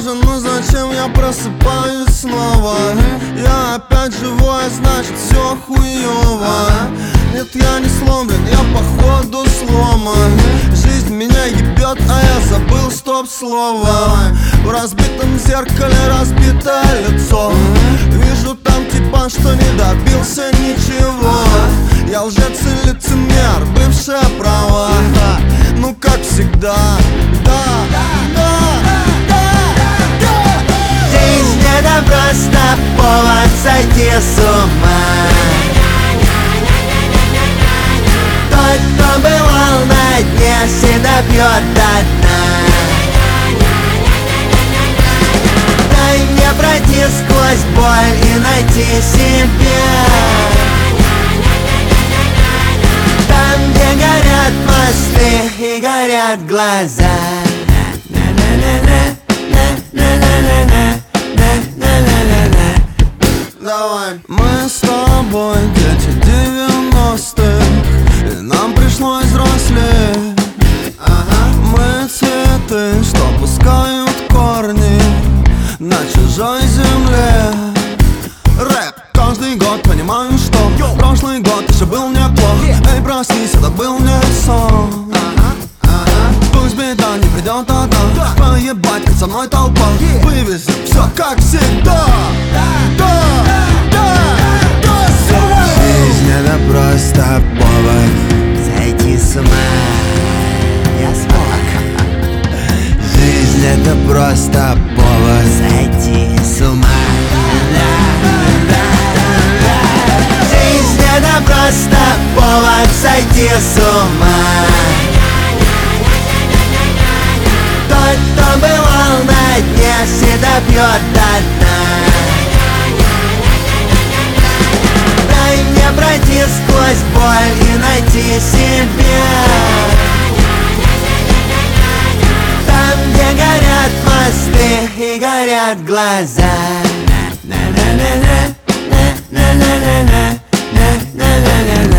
боже, ну зачем я просыпаюсь снова? Я опять живой, значит все хуёво. Нет, я не сломлен, я походу сломан. Жизнь меня ебет, а я забыл стоп-слово. В разбитом зеркале разбитое лицо. Вижу там типа, что не добился ничего. Я лжец и лицемер, бывшая права. Ну как всегда, да. Жизнь это просто повод сойти с ума. Тот, кто бывал на дне, всегда пьет до дна. Дай мне пройти сквозь боль и найти себя. Там, где горят мосты и горят глаза. Давай. Мы с тобой дети 90-х, и нам пришлось взрослеть. Мы цветы, что пускают корни на чужой земле. Рэп каждый год, понимаю, что прошлый год еще был неплох. Эй, проснись, это был не сон. Пусть беда не придет одна, поебать, как со мной толпа. Вывезем все как всегда. Жизнь это просто повод сойти с ума. Я смог. Жизнь это просто повод сойти с ума. Жизнь это просто повод сойти с ума. Тот, кто бывал на дне, всегда пьет до дна. Дай мне пройти сквозь боль и найти себя. Там, где горят мосты и горят глаза. На-на-на-на, на-на-на-на, на-на-на-на.